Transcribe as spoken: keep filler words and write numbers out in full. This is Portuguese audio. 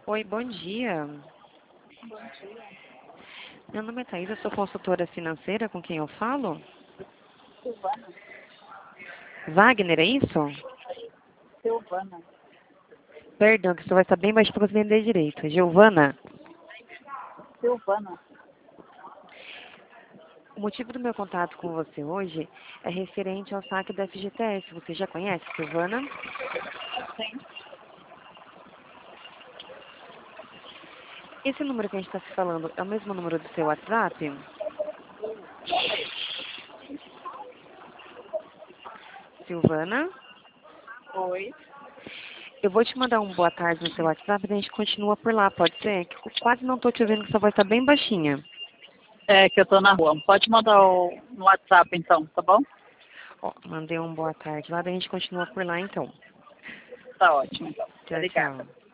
Oi, bom dia. Bom dia. Meu nome é Thaís, eu sou consultora financeira, com quem eu falo? Silvana. Wagner, é isso? Silvana. Perdão, que você vai estar bem baixo para você entender direito. Giovana, Silvana. o motivo do meu contato com você hoje é referente ao saque da F G T S. Você já conhece, Silvana? Sim. Esse número que a gente está se falando é o mesmo número do seu WhatsApp? Silvana? Oi. Eu vou te mandar um boa tarde no seu WhatsApp e a gente continua por lá, pode ser? Que eu quase não estou te ouvindo, que sua voz está bem baixinha. É que eu tô na rua. Pode mandar o, no WhatsApp então, tá bom? Ó, mandei um boa tarde lá, daí a gente continua por lá então. Tá ótimo então. Tchau, Obrigada. tchau.